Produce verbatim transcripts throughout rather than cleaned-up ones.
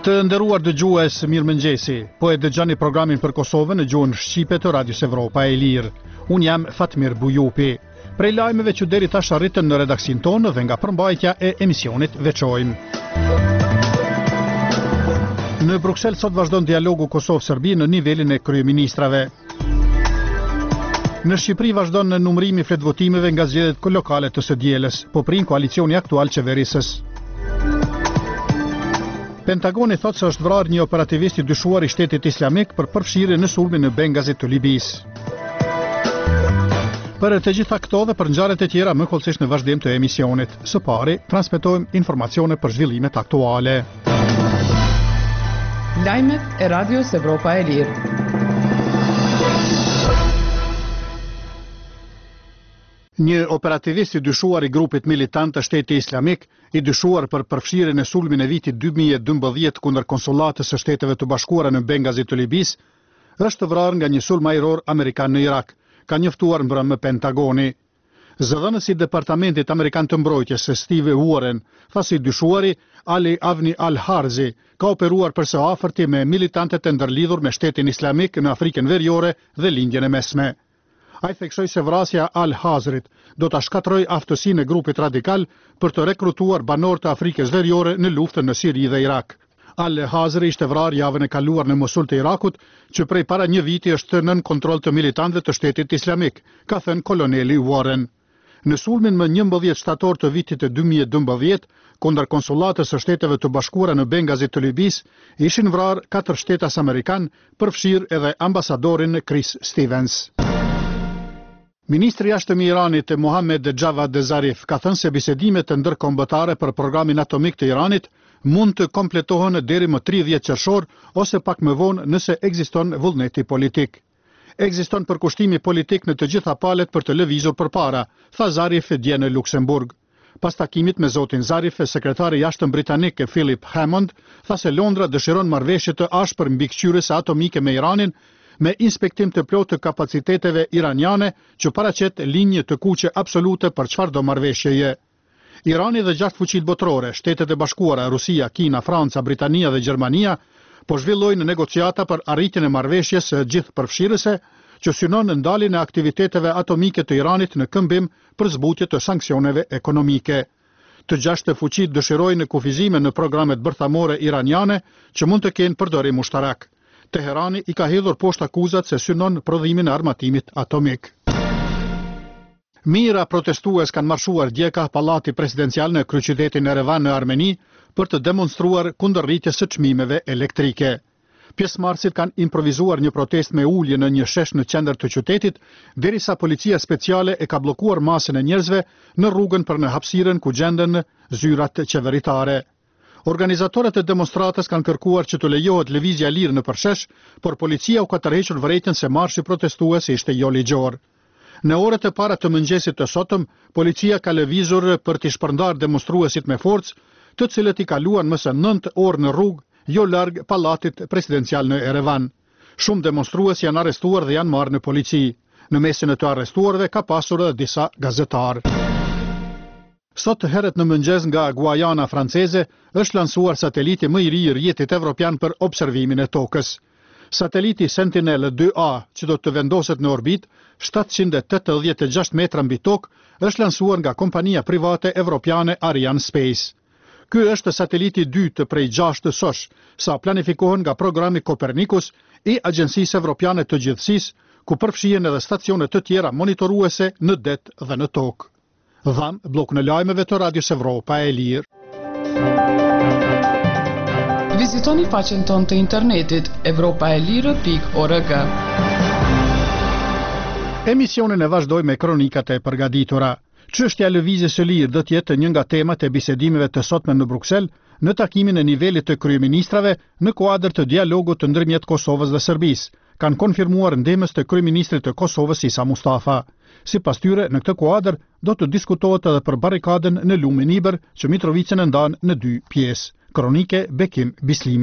Të nderuar dëgjues, mirëmëngjesi. Po e dëgjoni programin për Kosovën në gjuhën shqipe të Radios Evropa e Lirë. Unë jam Fatmir Bujupi. Prej lajmeve që deri tash arritën në redaksin tonë dhe nga përmbajtja e emisionit veçojmë. Në Bruksel sot vazhdon dialogu Kosovë-Serbi në nivelin e kryeministrave. Në Shqipëri vazhdon në numërimi fletvotimeve nga zgjedhjet lokale të së dielës, po prin koalicioni aktual qeverisës. Pentagoni thot se është vrarë një operativist i dyshuar i Shtetit Islamik për përfshirje në sulmin në Benghazi të Libisë. Për të gjitha këto dhe për ngjarjet e tjera më kollësisht në vazhdim të emisionit. Së pari, transmetojmë informacione për zhvillimet aktuale. Lajmet e Radios Evropa e Lirë. Një operativist i dyshuar i grupit militant të Shtetit Islamik, i dyshuar për përfshirjen në sulmin e vitit dy mijë e dymbëdhjetë kundër konsulatës së Shteteve të Bashkuara në Benghazi të Libisë, është vrarë nga një sulm ajror amerikan në Irak, ka njoftuar mbrëmë Pentagoni. Zëdhënësi i Departamentit Amerikan të Mbrojtjes së Steve Warren tha se i dyshuari Ali Avni Al-Harzi ka operuar përse afërti me militantët e ndërlidhur me Shtetin Islamik në Afrikën Veriore dhe Lindjen e Mesme. Ai theksoi se vrasja Al-Hazrit do ta shkatërrojë aftësinë e grupit radikal për të rekrutuar banor të Afrikës Veriore në luftën në Siri dhe Irak. Al-Hazri ishte vrarë javën e kaluar në Mosul të Irakut, që prej para një viti është nën kontroll të militantëve të Shtetit Islamik, ka thënë koloneli Warren. Në sulmin më njëmbëdhjetë shtator të vitit të dy mijë e dymbëdhjetë, kundër konsulatës së Shteteve të Bashkuara në Benghazi të Libisë, ishin vrarë katër shtetas amerikan, përfshirë edhe ambasadorin Chris Stevens. Ministri i jashtëm i Iranit Mohammed Javad Zarif ka thënë se bisedimet e ndërkombëtare për programin atomik të Iranit mund të kompletohen deri më tridhjetë qershor ose pak më vonë nëse ekziston vullneti politik. Ekziston përkushtimi politik në të gjitha palët për të lëvizur përpara, tha Zarif dje në Luksemburg. Pas takimit me zotin Zarif, sekretari i jashtëm britanik Philip Hammond tha se Londra dëshiron marrëveshje të ashpër mbikëqyrëse atomike me Iranin, me inspektim të plotë të kapaciteteve iraniane që paraqet linje të kuqe absolute për çfarëdo marrëveshjeje. Irani dhe gjashtë fuqitë botërore, Shtetet e Bashkuara, Rusia, Kina, Franca, Britania dhe Gjermania, po zhvillojnë negociata për arritjen e marrëveshjes së gjithëpërfshirëse që synon ndaljen e aktiviteteve atomike të Iranit në këmbim për zbutje të sanksioneve ekonomike. Të gjashtë fuqitë dëshirojnë kufizime në programet bërthamore iraniane që mund të kenë përdorim ushtarak. Teherani i ka hedhur poshtë akuzat se synon prodhimin e armatimit atomik. Mijëra protestues kanë marshuar dje ka pallati presidencial në kryeqytetin Erevan në Armeni për të demonstruar kundër rritjes së çmimeve elektrike. Pjesëmarrësit kanë improvizuar një protestë me ulje në një shesh në qendër të qytetit, derisa policia speciale e ka bllokuar masën e njerëzve në rrugën për në hapësirën ku gjenden zyrat qeveritare. Organizatorët e demonstratës kanë kërkuar që të lejohet lëvizja lirë në përshesh, por policia u ka tërhequr vërejtjen se marshi protestues ishte jo ligjor. Në orët e para të mëngjesit të sotëm, policia ka lëvizur për të shpërndar demonstruesit me forcë, të cilët i kaluan më së nëntë orë në rrugë, jo larg pallatit presidencial në Erevan. Shumë demonstrues janë arrestuar dhe janë marrë në polici. Në mesin e të arrestuarve ka pasur edhe disa gazetarë. Sot herët në mëngjes nga Guajana franceze është lansuar sateliti më i ri i rrjetit evropian për observimin e tokës. Sateliti Sentinel dy A, që do të vendoset në orbit shtatëqind e tetëdhjetë e gjashtë metra mbi tokë, është lansuar nga kompania private evropiane Ariane Space. Ky është sateliti i dytë prej gjashtë sosh, sa planifikohen nga programi Copernicus i Agjencisë Evropiane të Gjithësisë, ku përfshihen edhe stacione të tjera monitoruese në det dhe në tokë. Dham blok në lajmeve të Radios Evropa e Lirë. Vizitoni faqen tonë të internetit evropaelire pikë org. Emisionin e vazhdoj me kronikat e përgatitura. Çështja e lëvizjes së lirë do të jetë një nga temat e bisedimeve të sotme në Bruksel në takimin e nivelit të kryeministrave në kuadër të dialogut të ndërmjet Kosovës dhe Serbisë, kanë konfirmuar ndemës të kryeministrit të Kosovës Isa Mustafa. Sipas tyre, në këtë kuadër do të diskutohet edhe për barrikadën në lumin Iber që Mitrovicën e ndan në dy pjesë. Kronike Bekim Bislimit.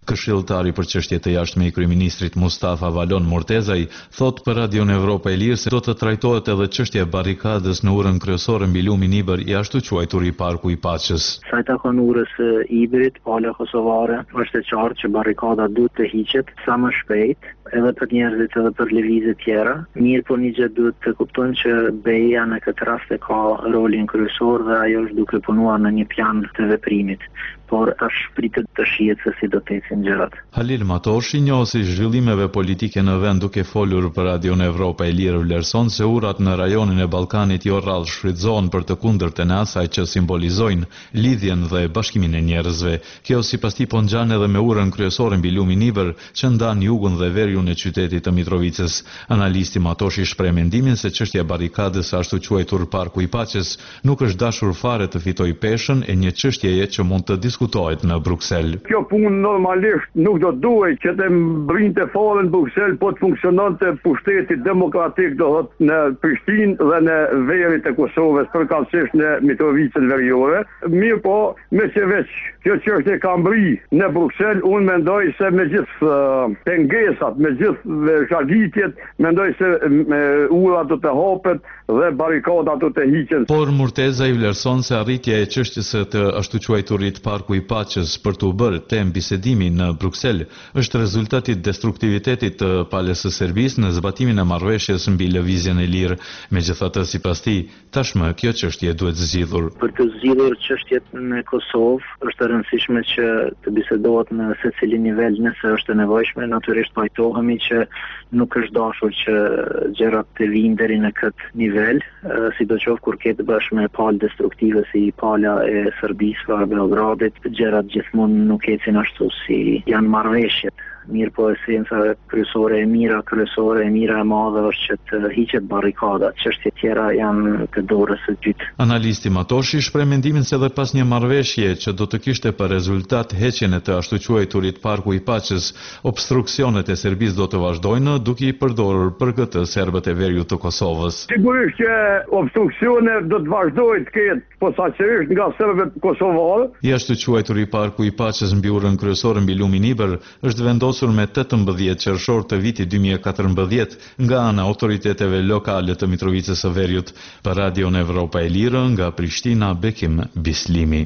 Këshilltari për çështje të jashtme i kryeministrit Mustafa Valon Mortezaj thot për Radion Evropa e Lirë se do të trajtohet edhe çështja e barrikadës në urën kryesore mbi lumin Ibër i ashtu quajtur i Parku i Paqës. Sa i takon urës së Ibrit, pala kosovare, është e qartë që barrikada duhet të hiqet sa më shpejt, edhe për njerëzit edhe për lëvizje tjera. Mirë po një gjë duhet të kuptojmë që B E-ja në këtë rast e ka rolin kryesor dhe ajo është duke punuar në një plan të veprimit, por tash pritet të shihet se si do të ecin gjërat. Halil Matoshi, njohësi i zhvillimeve politike në vend, duke folur për Radion Evropa e Lirë, vlerëson se urat në rajonin e Ballkanit jo rrallë shfrytëzohen për të kundërtën e asaj që simbolizojnë lidhjen dhe bashkimin e njerëzve. Kjo sipas tij po ngjan edhe me urën kryesore mbi lumin Ibër që ndan jugun dhe veriun e qytetit të Mitrovicës. Analisti Matoshi shpreh mendimin se çështja e barrikadës ashtu quajtur Parku i Paqës nuk është dashur fare të fitojë peshën e një çështjeje që mund të diskutohet në Bruksel. Kjo punë normalisht nuk do duhet që të mbrinte fare në Bruksel, po të funksiononte pushteti demokratik do thot në Prishtinë dhe në verit e Kosovës, përkatësisht në Mitrovicën veriore. Mirë po, me që veç kjo çështje ka mbri në Bruksel, unë mendoj se me gjithë uh, pengesat, me gjithë shagitjet, mendoj se uh, ura do të hapet dhe barrikada do të hiqen. Por Murteza i vlerëson se arritja e çështjes së të ashtu quajturit Parku i Paqës për të bërë temë bisedimi në Bruksel është rezultati i destruktivitetit të palës së Serbisë në zbatimin e marrëveshjes mbi lëvizjen e lirë. Megjithatë, sipas tij, tashmë kjo çështje duhet zgjidhur. Për të zgjidhur çështjet në Kosovë është e rëndësishme që të bisedohet në secili nivel nëse është e nevojshme. Natyrisht pajtohemi që nuk është dashur që gjërat të vinë deri në këtë nivel, sidoqoftë kur ketë bashkë me palë destruktive si pala e Serbisë pra Beogradit, gjërat gjithmonë nuk ecin ashtu si janë marrëveshjet. Mirë po esenca kryesore e mira, kryesore e mira e madhe është që të hiqet barrikada, çështje tjera janë të dorës së dytë. Analisti Matoshi shpreh mendimin se edhe pas një marrëveshje që do të kishte për rezultat heqjen e të ashtu quajturit Parku i Paqës, obstruksionet e Serbisë do të vazhdojnë duke i përdorur për këtë serbët e veriut të Kosovës. Sigurisht që obstruksionet do të vazhdojnë të ketë posaçërisht nga serbët kosovarë. I ashtu quajturi Parku i Paqës mbi urën kryesore mbi lumin Ibër është vendosur me tetëmbëdhjetë qershor të vitit dy mijë e katërmbëdhjetë nga ana autoriteteve lokale të Mitrovicës së Veriut. Për Radion Evropa e Lirë, nga Prishtina, Bekim Bislimi.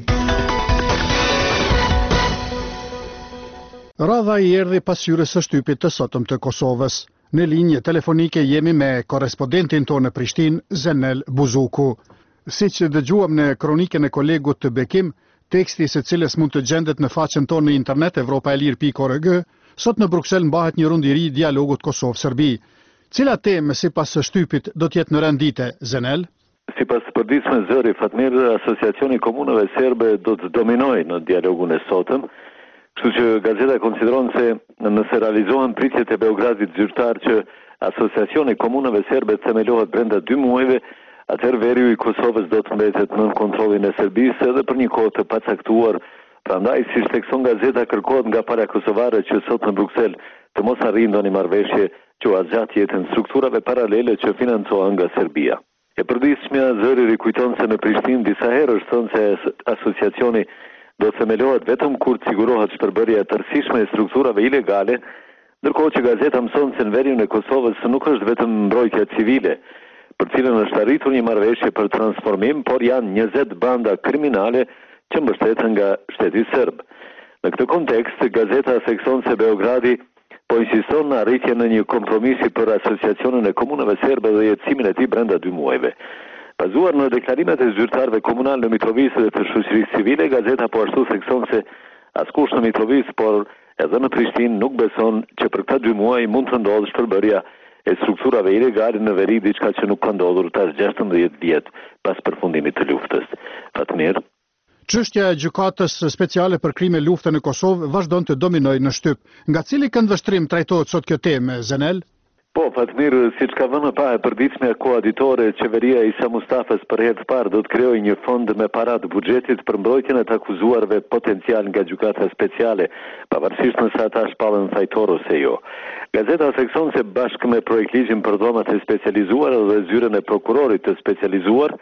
Radha i erdhi pas hyrjes së shtypit të sotëm të Kosovës. Në linjë telefonike jemi me korrespondentin tonë në Prishtinë, Zenel Buzuku. Siç dëgjuam në kronikën e kolegut të Bekim, teksti së cilës mund të gjendet në faqen tonë në internet evropa e lirë pikë org, sot në Bruksel mbahet një rund i ri i dialogut Kosovë-Serbi. Cila temë sipas së shtypit do të jetë në rendite, Zenel? Sipas përditshme zëri Fatmir, Asociacioni Komunave Serbe do të dominojë në dialogun e sotëm, kështu që gazeta konsideron se nëse realizohen pritjet e Beogradit zyrtar që Asociacioni Komunave Serbe themelohet brenda dy muajve, atëherë veriu i Kosovës do të mbetet nën kontrollin e Serbisë edhe për një kohë të pacaktuar. Prandaj, siç thekson gazeta, kërkohet nga palë kosovare që sot në Bruksel të mos arrijë ndonjë marrëveshje që azat jetën strukturave paralele që financohen nga Serbia. E përditshmja zëri rikujton se në Prishtinë disa herë është thënë se asociacioni do të themelohet vetëm kur të sigurohet shpërbërja e tërësishme e strukturave ilegale, ndërkohë që gazeta mëson se në veriun e Kosovës nuk është vetëm mbrojtja civile, për cilën është arritur një marrëveshje për transformim, por janë njëzet banda kriminale që mbështeten nga shteti serb. Në këtë kontekst, gazeta thekson se Beogradi po insiston në arritjen në një kompromisi për asociacionin e komunave serbe dhe jetësimin e tij brenda dy muajve. Bazuar në deklarimet e zyrtarëve komunal në Mitrovicë dhe të shoqërisë civile, gazeta po ashtu thekson se askush në Mitrovicë, por edhe në Prishtinë nuk beson që për këta dy muaj mund të ndodhë shpërbërja e strukturave ilegale në veri, diçka që nuk ka ndodhur tash gjashtëdhjetë vjet pas përfundimit të luftës. Fatmir. Çështja e gjykatës speciale për krime lufte në Kosovë vazhdon të dominojë në shtyp. Nga cili këndvështrim trajtohet sot kjo temë, Zenel? Po, Fatmir, siç ka vënë pa e përditshme koaditore, qeveria e Isa Mustafës për herë të parë do të krijojë një fond me para të buxhetit për mbrojtjen e të akuzuarve potencial nga gjykata speciale, pavarësisht nëse ata shpallen fajtor ose jo. Gazeta thekson se bashkë me projektligjin për dhomat e specializuara dhe zyrën e prokurorit të specializuar,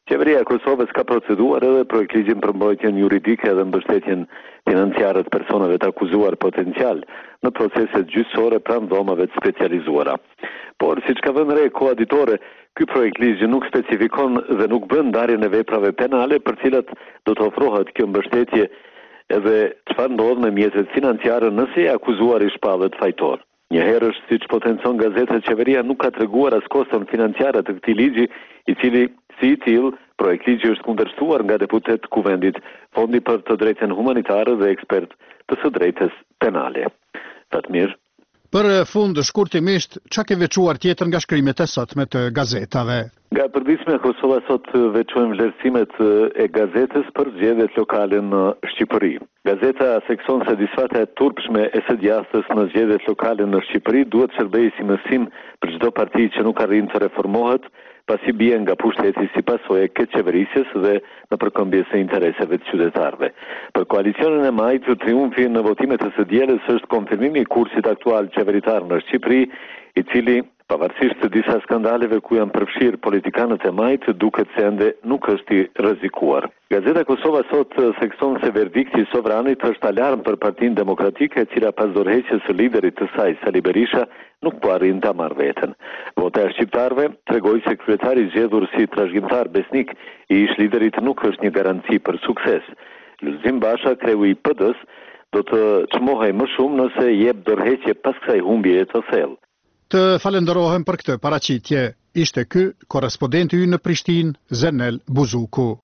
Qeveria e Kosovës ka proceduar edhe projekt ligjin për mbrojtjen juridike dhe mbështetjen financiare të personave të akuzuar potencial në proceset gjyqësore pranë dhomave të specializuara. Por, siç ka vënë re koaditore, ky projekt ligj nuk specifikon dhe nuk bën ndarjen e veprave penale për cilat do të ofrohet kjo mbështetje edhe çfarë ndodh me mjetet financiare nëse e akuzuari shpallet fajtor. Njëherësh, siç po tenson gazetat, qeveria nuk ka treguar as koston financiare të këtij ligji, i cili si i tillë projekt ligji është kundërshtuar nga deputet Kuvendit, Fondi për të drejtën humanitare dhe ekspert të së drejtës penale. Fatmir. Për fund, shkurtimisht, çka ke veçuar tjetër nga shkrimet e sotme të gazetave? Nga përditshme Kosova sot veçojmë vlerësimet e gazetës për zgjedhjet lokale në Shqipëri. Gazeta thekson se disfata e turpshme e së djastës në zgjedhjet lokale në Shqipëri duhet shërbejë si mësim për çdo parti që nuk arrin të reformohet, pasi bie nga pushteti si pasojë e këtë qeverisjes dhe në përkëmbjes së intereseve të qytetarëve. Për koalicionin e majtë, triumfi në votimet e së dielës është konfirmimi i kursit aktual qeveritar në Shqipëri, i cili, pavarësisht të disa skandaleve ku janë përfshirë politikanët e majtë, duket se ende nuk është i rrezikuar. Gazeta Kosova sot thekson se verdikti i sovranit është alarm për Partinë Demokratike, e cila pas dorëheqjes së liderit të saj, Sali Berisha, nuk po arrin ta marrë veten. Vota e shqiptarëve tregoi se kryetari i zgjedhur si trashëgimtar besnik i ish liderit nuk është një garanci për sukses. Lulzim Basha, kreu i P D-s, do të çmohej më shumë nëse jep dorëheqje pas kësaj humbjeje të thellë. Të falenderohem për këtë paraqitje. Ishte ky korrespondenti ynë në Prishtinë, Zenel Buzuku.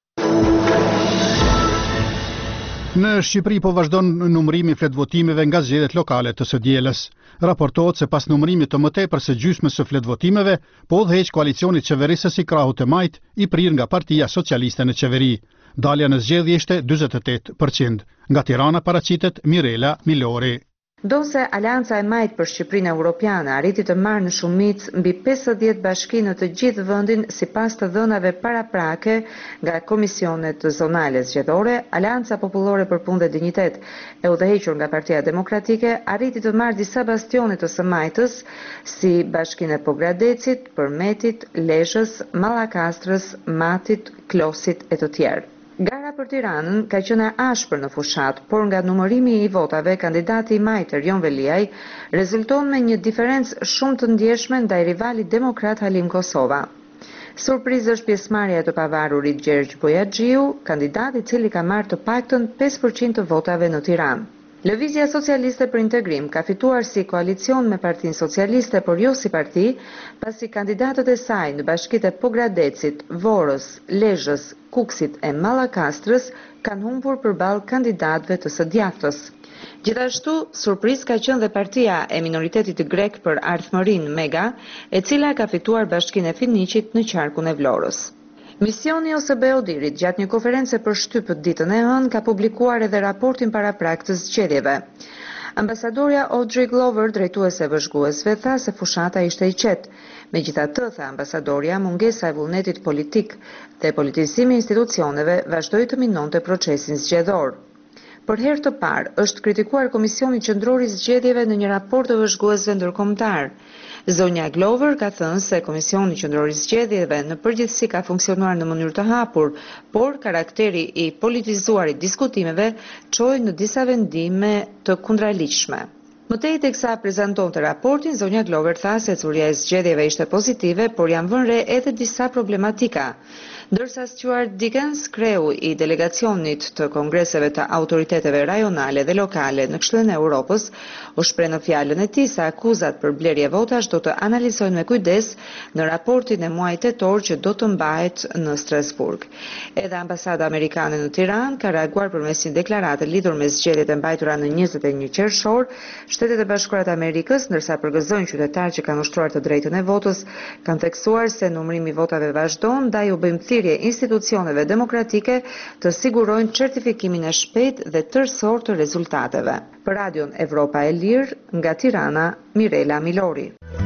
Në Shqipëri po vazhdon numërimi i fletvotimeve nga zgjedhjet lokale të së dielës. Raportohet se pas numërimit të mëtepër së gjysmës së fletvotimeve, po udhëheq koalicioni qeverisës i krahut të majt, i prirë nga Partia Socialiste në qeveri. Dalja në zgjedhje ishte njëzet e tetë përqind. Nga Tirana paraqitet Mirela Milori. Do se Alianca e Majtë për Shqipërinë Europiane arriti të marrë në shumicë mbi pesëdhjetë bashki në të gjithë vendin sipas të dhënave paraprake nga komisionet zonale zgjedhore, Alianca Popullore për Punë dhe Dinjitet, e udhëhequr nga Partia Demokratike, arriti të marrë disa bastione të së Majtës, si bashkinë e Pogradecit, Përmetit, Lezhës, Mallakastrës, Matit, Klosit e të tjerë. Gara për Tiranën ka qenë e ashpër në fushat, por nga numërimi i votave, kandidati i majtë Erjon Veliaj rezulton me një diferencë shumë të ndjeshme ndaj rivalit demokrat Halim Kosova. Surprizë është pjesëmarrja e të pavarurit Gjergj Bojaxhiu, kandidat i cili ka marrë të paktën pesë përqind të votave në Tiranë. Lëvizja Socialiste për Integrim ka fituar si koalicion me Partinë Socialiste, por jo si parti, pasi kandidatët e saj në bashkitë e Pogradecit, Vorës, Lezhës, Kuksit e Mallakastrës kanë humbur përballë kandidatëve të së djathtës. Gjithashtu, surprizë ka qenë dhe partia e minoritetit grek për ardhmërinë Mega, e cila ka fituar bashkinë e Finiqit në qarkun e Vlorës. Misioni O S B Odirit gjatë një konference për shtypët ditën e hënë ka publikuar edhe raportin paraprak të zgjedhjeve. Ambasadorja Audrey Glover, drejtuese e vëzhguesve, tha se fushata ishte i qetë. Megjithatë, tha ambasadorja, mungesa e vullnetit politik dhe politizimi i institucioneve vazhdoi të minonte procesin zgjedhor. Për herë të parë është kritikuar Komisioni Qendror i Zgjedhjeve në një raport të vëzhguesve ndërkombëtar. Zonja Glover ka thënë se Komisioni Qendror i Zgjedhjeve në përgjithësi ka funksionuar në mënyrë të hapur, por karakteri i politizuar i diskutimeve çoi në disa vendime të kundraligjshme. Mëtej teksa prezantonte raportin, zonja Glover tha se ecuria e zgjedhjeve ishte pozitive, por janë vënë re edhe disa problematika. Ndërsa Stuart Dickens, kreu i delegacionit të kongreseve të autoriteteve rajonale dhe lokale në Këshillin e Europës, u shpreh në fjalën e tij se akuzat për blerje votash do të analizojnë me kujdes në raportin e muajit tetor që do të mbahet në Strasburg. Edhe ambasada amerikane në Tiranë ka reaguar përmes një deklarate lidhur me zgjedhjet e mbajtura në njëzet e një qershor. Shtetet e Bashkuara të Amerikës, ndërsa përgëzojnë qytetarë që kanë ushtruar të drejtën e votës, kanë theksuar se numërimi i votave vazhdon, ndaj u bëjmë thirrje institucioneve demokratike të sigurojnë certifikimin e shpejtë dhe tërësor të rezultateve. Për Radion Evropa e Lirë, nga Tirana, Mirela Milori.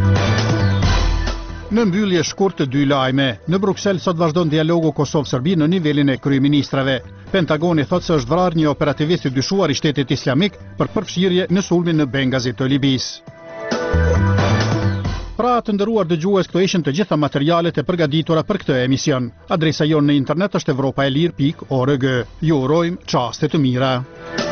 Në mbyllje shkurt të dy lajme, në Bruksel sot vazhdon dialogu Kosovë-Serbi në nivelin e kryeministrave. Pentagoni thotë se është vrarë një operativist i dyshuar i Shtetit Islamik për përfshirje në sulmin në Benghazi të Libisë. Pra të nderuar dëgjues, këto ishin të gjitha materialet e përgatitura për këtë emision. Adresa jonë në internet është evropaelir pikë org. Ju urojmë çaste të mira.